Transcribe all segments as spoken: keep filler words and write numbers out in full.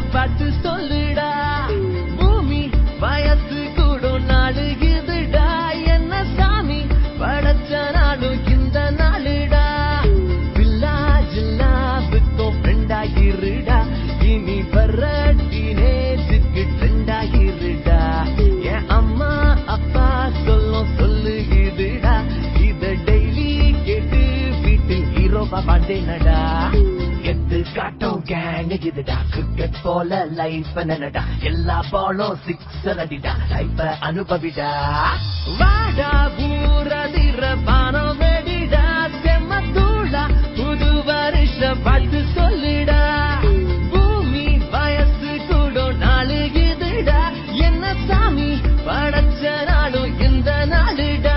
பார்த்து சொல்லுடா பூமி வயசு கூட நாடுகுதுடா என்ன சாமி படைச்ச நாளும் இந்த நாளுடா வில்லா ஜில்லா வித்தோம் ஃப்ரெண்டாகிருடா இனி வர்றட்டினே சிக்கு ட்ரெண்டாகிருடா என் அம்மா அப்பா சொல்லும் சொல்லுகுதுடா இத டெய்லி கேட்டு வீட்டில் ஹீரோவா பாண்டேனடா எட்டு காட்டும் கேங் இதுடா கிரிக்கெட் போல லைஃப் என்னடா எல்லா பாலும் சிக்ஸர் அடிடா லைஃப் அனுபவிடா வாடா ஊரதிர பானம் வெடிடா செம்ம தூளா புது வருஷ பார்த்து சொல்லிடா பூமி வயசு கூட நாளுகுதுடா என்ன சாமி படைச்ச நாளும் இந்த நாளுடா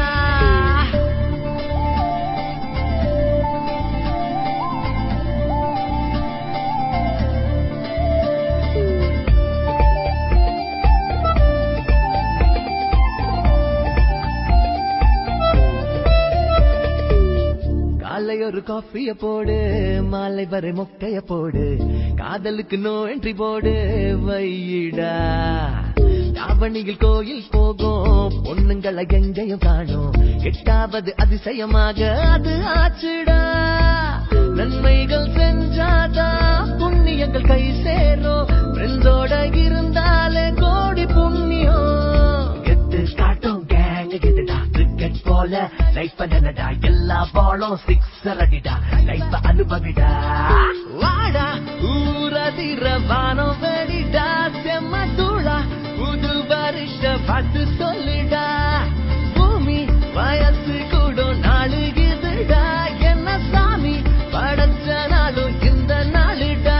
ஒரு காஃபிய போடு மாலை வரை மொக்கைய போடு காதலுக்கு நோ என்ட்ரி போடு வையிடா தாவணியில் கோயில் போகும் பொண்ணுங்களை எங்கேயும் காணும் எட்டாவது அதிசயமாக அது ஆச்சுடா நன்மைகள் செஞ்சாதான் புண்ணியங்கள் கை சேரும் ஃப்ரெண்ட்ஸோட இருந்தாலே கோடி புண்ணியம் எட்டு காட்டும் கேங் இதுடா கிரிக்கெட் போல லைஃப் என்னடா எல்லா பாலும் சிக்ஸர் அடிடா லைஃப் அனுபவிடா வாடா ஊரதிர வானம் வெடிடா செம்ம தூளா புது வருஷ பார்த்து சொல்லிடா பூமி வயசு கூட நாளுகுதுடா என்ன சாமி படைச்ச நாளும் இந்த நாளுடா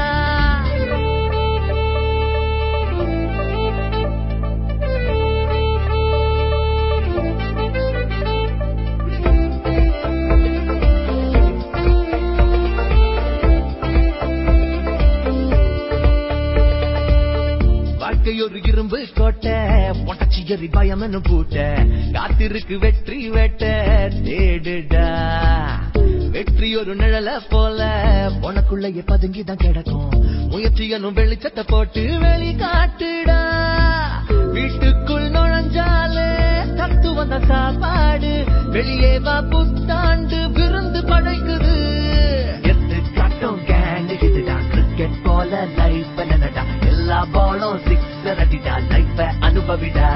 ஒரு இரும்பு கோட்டை பொட்டச்சி எரி பயம் என்ன பூட்ட காத்திருக்கு வெற்றி வெட்ட தேடுடா வெற்றி ஒரு நிழல போல உனக்குள்ளேயே பதுங்கிதான் கிடக்கும் முயற்சியனும் வெளிச்சத்தை போட்டு வெளி காட்டுடா வீட்டுக்குள் நுழைஞ்சாலே தத்து வந்த சாப்பாடு வெளியே வா புத்தாண்டு விருந்து படைக்குது எத்து காட்டும் கேங் இதுடா கிரிக்கெட் போல லைஃப் என்னடா எல்லா பாலும் சிக்ஸர் அடிடா லைஃப் அனுபவிடா